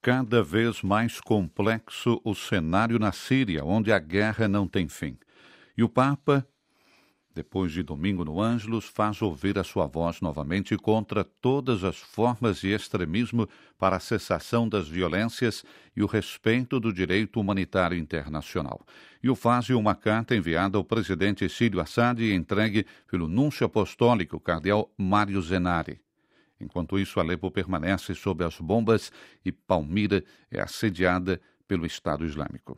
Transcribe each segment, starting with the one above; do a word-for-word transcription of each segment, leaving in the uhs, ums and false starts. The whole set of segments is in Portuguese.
cada vez mais complexo o cenário na Síria, onde a guerra não tem fim. E o Papa, depois de domingo no Ângelus, faz ouvir a sua voz novamente contra todas as formas de extremismo para a cessação das violências e o respeito do direito humanitário internacional. E o faz em uma carta enviada ao presidente Sírio Assad e entregue pelo núncio apostólico, cardeal Mário Zenari. Enquanto isso, Alepo permanece sob as bombas e Palmira é assediada pelo Estado Islâmico.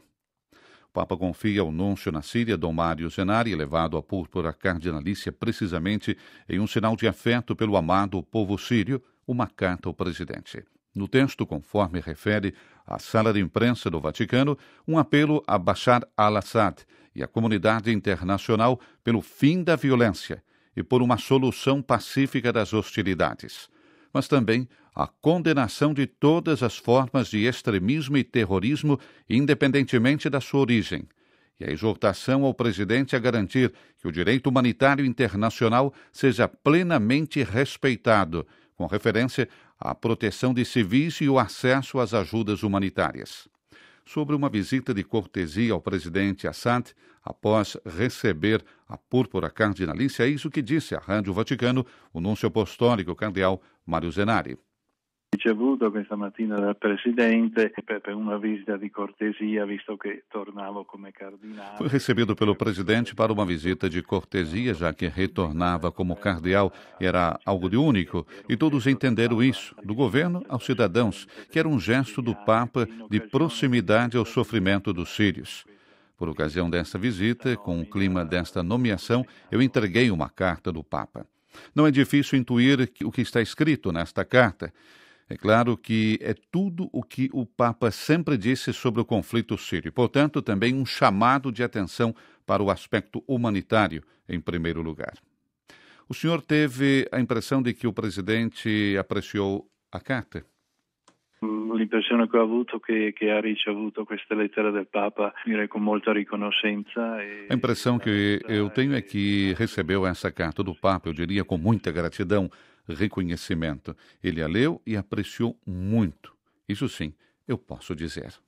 O Papa confia ao núncio na Síria, Dom Mário Zenari, levado à púrpura cardinalícia precisamente em um sinal de afeto pelo amado povo sírio, uma carta ao presidente. No texto, conforme refere a sala de imprensa do Vaticano, um apelo a Bashar al-Assad e à comunidade internacional pelo fim da violência e por uma solução pacífica das hostilidades, mas também a condenação de todas as formas de extremismo e terrorismo, independentemente da sua origem, e a exortação ao presidente a garantir que o direito humanitário internacional seja plenamente respeitado, com referência à proteção de civis e o acesso às ajudas humanitárias. Sobre uma visita de cortesia ao presidente Assad, após receber a púrpura cardinalícia, é isso que disse à Rádio Vaticano o núncio apostólico cardeal Mário Zenari. Ricevuto questa mattina dal Presidente per una visita di cortesia, visto che tornavo come cardinale. Foi recebido pelo presidente para uma visita de cortesia, já que retornava como cardeal. Era algo de único, e todos entenderam isso, do governo aos cidadãos, que era um gesto do Papa de proximidade ao sofrimento dos sírios. Por ocasião dessa visita, com o clima desta nomeação, eu entreguei uma carta do Papa. Não é difícil intuir o que está escrito nesta carta. É claro que é tudo o que o Papa sempre disse sobre o conflito sírio, portanto, também um chamado de atenção para o aspecto humanitário, em primeiro lugar. O senhor teve a impressão de que o presidente apreciou a carta? L'impressione che ho avuto che, che ha ricevuto queste lettere del Papa, direi com molta riconoscenza. E... A impressão que eu tenho é que recebeu essa carta do Papa, eu diria com muita gratidão, reconhecimento. Ele a leu e apreciou muito. Isso sim, eu posso dizer.